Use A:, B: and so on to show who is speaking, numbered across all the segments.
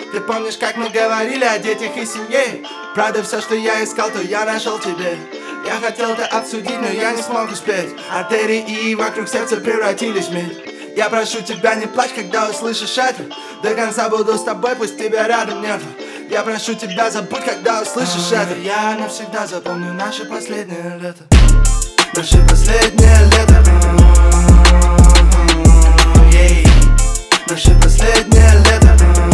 A: Ты помнишь, как мы говорили о детях и семье? Правда, все, что я искал, то я нашел тебе. Я хотел это обсудить, но я не смог успеть. Артерии вокруг сердца превратились в медь. Я прошу тебя, не плачь, когда услышишь это. До конца буду с тобой, пусть тебя рядом нет. Я прошу тебя, забудь, когда услышишь это. Я навсегда запомню наше последнее лето. Наше последнее лето. Наше последнее лето.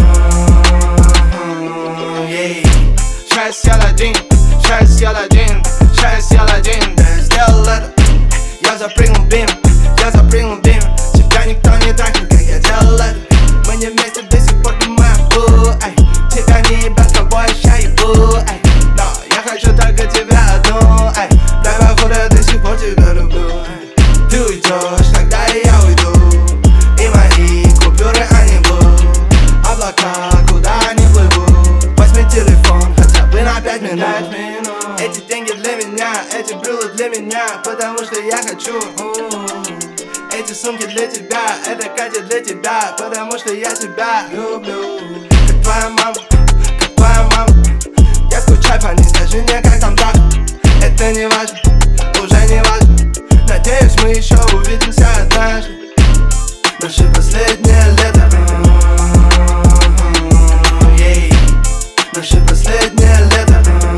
A: Сейчас съел один, сейчас съел один, сейчас съел один. Да я сделал это. Я запрыгнул бим, я запрыгнул бим. Тебя никто не трахнет, как я делал это. Мы не вместе до сих пор, ты моя бу, эй. Тебя не ебать, кого я ща ебу, эй. Но я хочу только тебя одну, эй. Да, походу, я до сих пор тебя люблю, эй. Ты уйдешь, когда и я уйду. И мои купюры, они будут облака, куда они плывут. Возьми телефон, хотя бы на 5 минут. Эти деньги для меня, эти брюлы для меня, потому что я хочу. Эти сумки для тебя, это Катя для тебя, потому что я тебя люблю. Как твоя мама, как твоя мама. Я скучаю по ней, скажи мне, как там так. Это не важно, уже не важно. Надеюсь, мы еще увидимся однажды. Наше последнее лето. Наше последнее лето.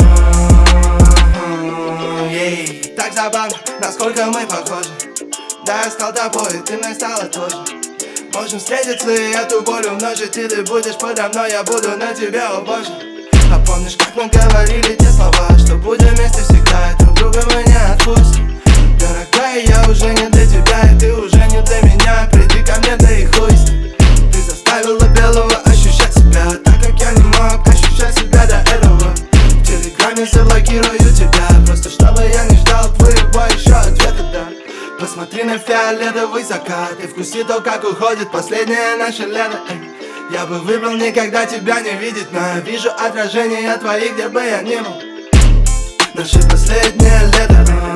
A: Так забавно, насколько мы похожи. Да, я стал тобой, и ты мной стала тоже. Можем встретиться и эту боль умножить. И ты будешь подо мной, я буду на тебе, о боже. А помнишь, как мы говорили те слова, что будем вместе всегда, и друг друга мы не отпустим. Дорогая, я уже не для тебя, и ты уже не для меня. Приди ко мне, да и хуй с ним. Ты заставила белого ощущать себя так, как я не мог ощущать себя до этого. В телеграме заблокирую тебя, просто чтобы я не ждал твоего еще ответа, да. Посмотри на фиолетовый закат и вкуси то, как уходит последнее наше лето, эй. Я бы выбрал никогда тебя не видеть, но я вижу отражение твоих, где бы я ни был. Наше последнее лето.